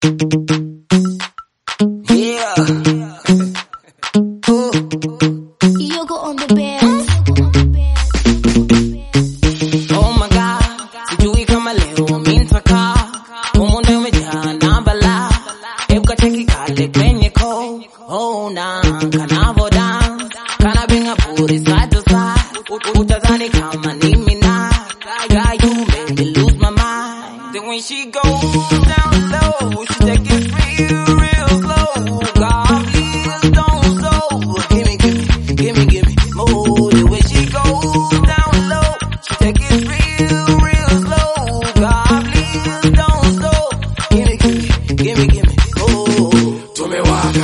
Yeah. Yogo on the bed. Oh my God, sijui kama leo mintaka umunde umejaa na bala. Hebu kacheki kale kwenye ko. Oh na kanavo dance, kana binga booty side to side. Utazani kama ni mina. Guy, you make me lose my mind. Then when she goes down low, she take it real slow. God please don't slow. Gimme more. The way she goes down low, she take it real slow. God please don't slow. Gimme more. Tumewaka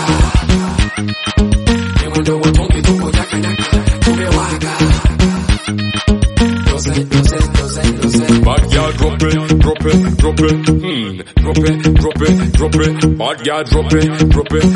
ni mwendo wa tonge tuko nyaka nyaka. Tumewaka doze. Bad girl drop it. Drop it. Bad girl drop it. Drop it.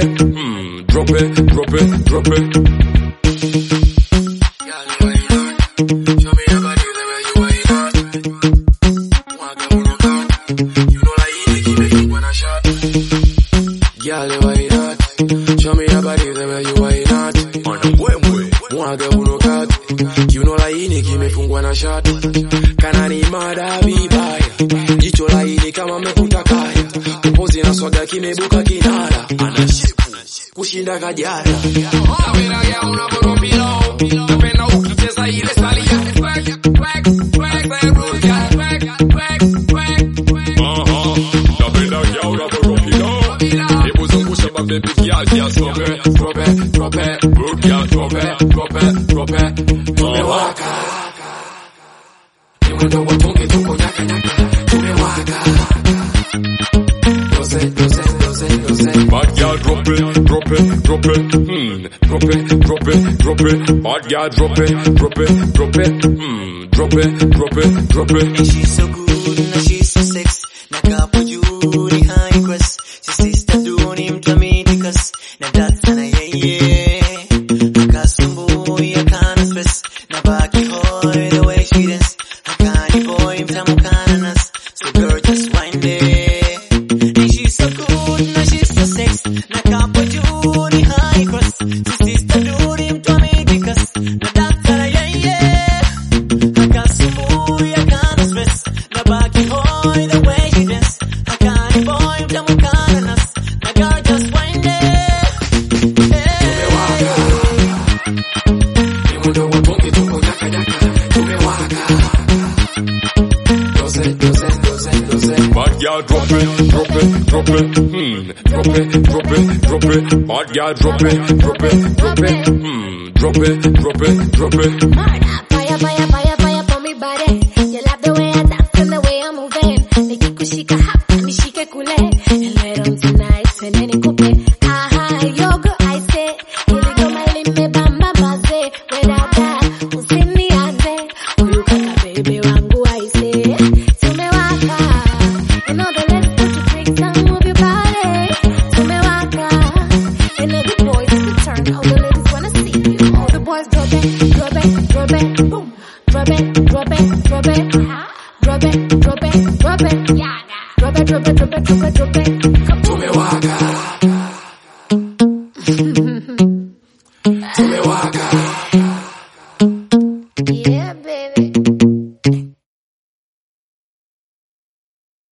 Show me your body the way you wind up. Waka uno cut. You know like it keep it when I shot. Girl, you wind up. Show me your body the way you wind up. Waka uno cut. You know like it keep me when I shot. Kanani mada vibaya. Jicho laini kama mekuta kaya. Upozi na swaga kimebuka kinara. Kushinda kajara. Napenda ya unaporopilo. Napenda ukicheza ile sali ya swag. Napenda ya unaporopilo. Hebu zungusha mabebi girl, girl drop it. Good girl drop it. Tumewaka ni mwendo wa tonge tuko nyaka nyaka. Tumewaka doze. Bad girl drop it. Bad girl drop it. And she's so good and she's so sexy. Nakapo juu ni high crest. Si sister doing him to me because na that's na yeah. Akasumbu ya kana stress. Na baki hoy the way she dance. Akani boy mtamu kana nas. So girl just wind it. And she's so good and she's so sexy. Nakapo juu ni high crest. Si sister doing him to me because na that's na yeah. Akasumbu ya kana stress. Na baki hoy the way she dance. Akani boy mtamu kana nas. Na girl just wind it. Ni mwendo wa tonge tuko nyaka nyaka. Tumewaka doze. Bad girl drop it. Bad girl drop it. Fire for me body. You love the way I dance and the way I'm moving. Nikikushika hapa, nishike kule. And later on tonight, twendeni kupe. Aha, yogo I say. Ili goma limebamba baze. Wedada, usinianze. Huyu kaka baby wangu I say. Tumewaka. And all the ladies put your tricks and move your body. Tumewaka. And all the boys will turn. All the ladies wanna see you. All the boys drop it, boom. Drop it. Yeah. Drop it. Tumewaka